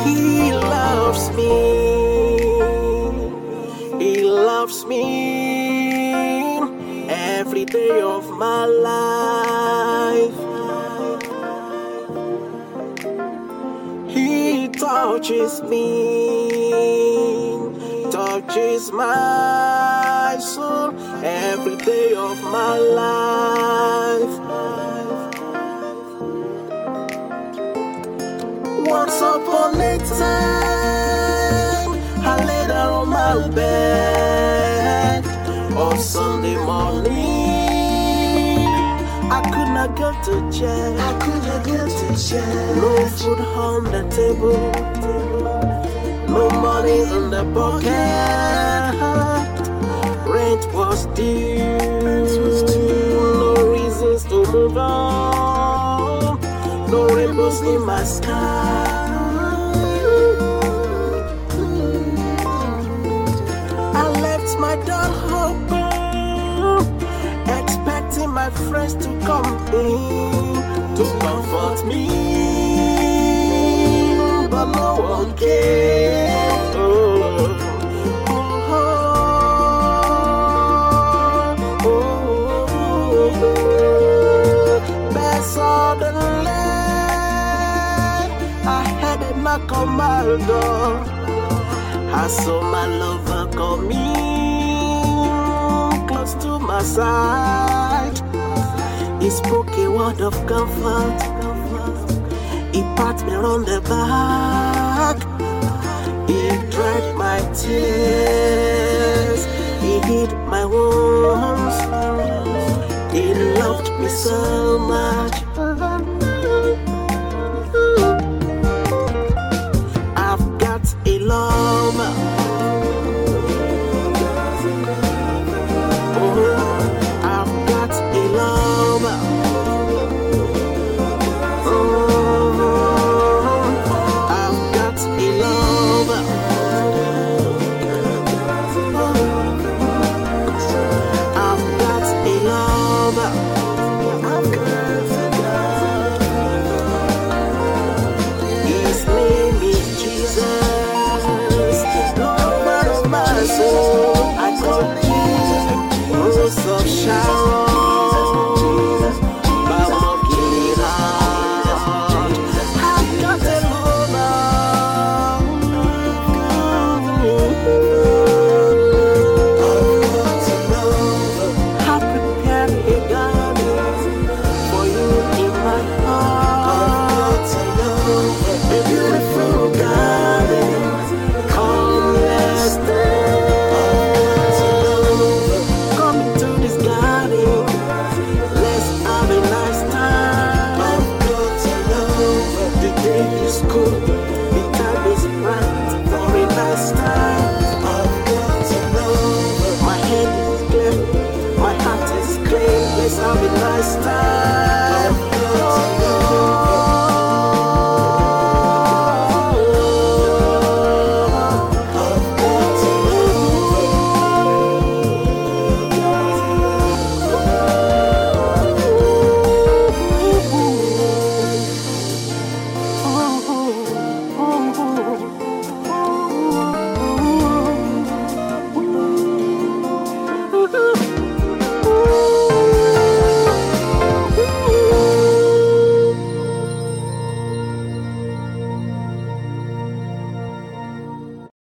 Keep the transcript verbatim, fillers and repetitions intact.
He loves me. He loves me every day of my life. He touches me, touches my soul every day of my life. Once upon a time, I lay down on my bed on Sunday morning. I could not go to church. I could not go to church. No food on the table, no money in the pocket. Rent was due, no reasons to move on. No rainbows in my sky. I left my door open, expecting my friends to come in to comfort me, but no one came. Oh, oh, oh, oh, oh. Best of the I had a knock on my door. I saw my lover coming close to my side. He spoke a word of comfort. He pat me on the back. He dried my tears. He hid my wounds. He loved me so much.